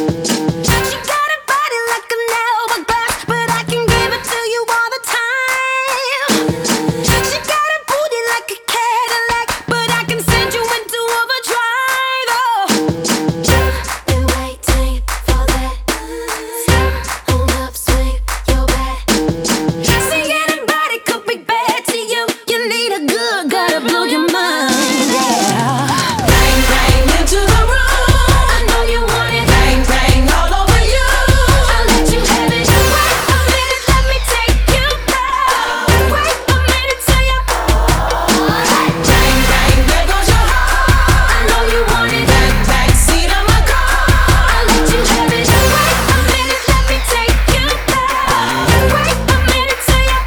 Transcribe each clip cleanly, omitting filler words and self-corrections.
She got a body like an hourglass, but I can give it to you all the time. She got a booty like a Cadillac, but I can send you into overdrive. Oh, just been waiting for that. Stop on upswing, your back. See, anybody could be bad to you. You need a good guy to blow your mind. Yeah. Bang, bang into the room. I know you want it. Bang, bang all over you. I'll let you have it. Wait a minute, let me take you back. Wait a minute till you. Bang, bang, there goes your heart. I know you want it. Back seat of my car. I'll let you have it. Wait a minute, let me take you back. Wait a minute till you.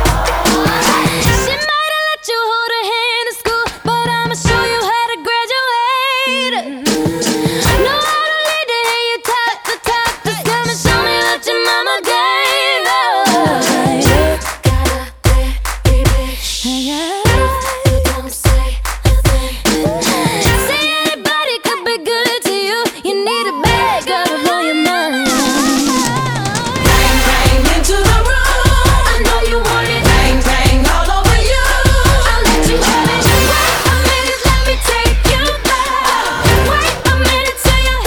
She might have let you hold her hand in school, but I'ma show you how to graduate. Know how to lead to hear you talk the talk. Just come and show me what your mama gave. Got a very big but don't say a thing. See, anybody could be good to you. You need a bad girl to blow your mind. Bang, bang into the room. I know you want it. Bang, bang all over you. I'll let you have it. Wait a minute, let me take you back. Wait a minute till you.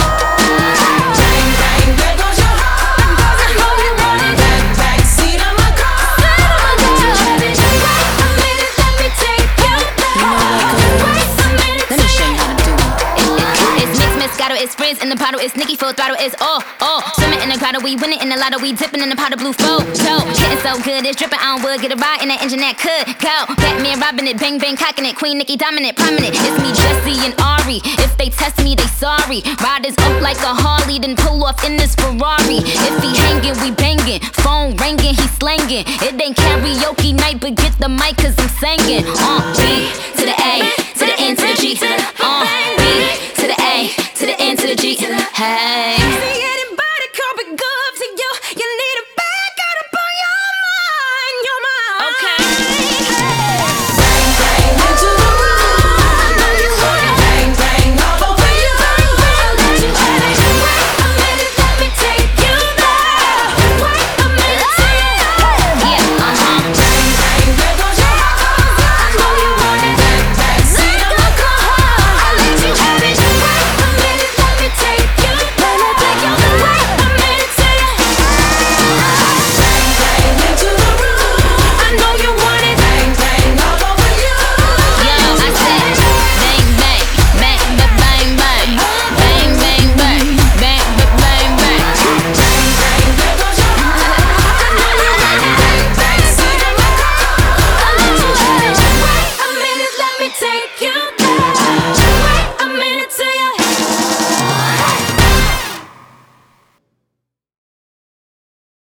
Bang, bang, there goes your heart. I know you want it. Back seat of my car. I'll let you have it. Wait a minute, let me take you back. Wait a minute Let me show you how to do it. It's mix, Moscato, it's frizz in the bottle, it's Nicki full throttle, it's all. Swimming in the grotto, we winning in the lotto, we dipping in the pot of blue photo. Getting so good, it's dripping on wood, get a ride in that engine that could go. Batman robbing it, bang bang cocking it, Queen Nicki dominant, prominent. It's me, Jesse and Ari. If they test me, they sorry. Riders up like a Harley, then pull off in this Ferrari. If he hanging, we banging. Phone ringing, he slanging. It ain't karaoke night, but get the mic, cause I'm singing. B to the A, to the N to the G, to the B to the A, to the N to the G. Hey.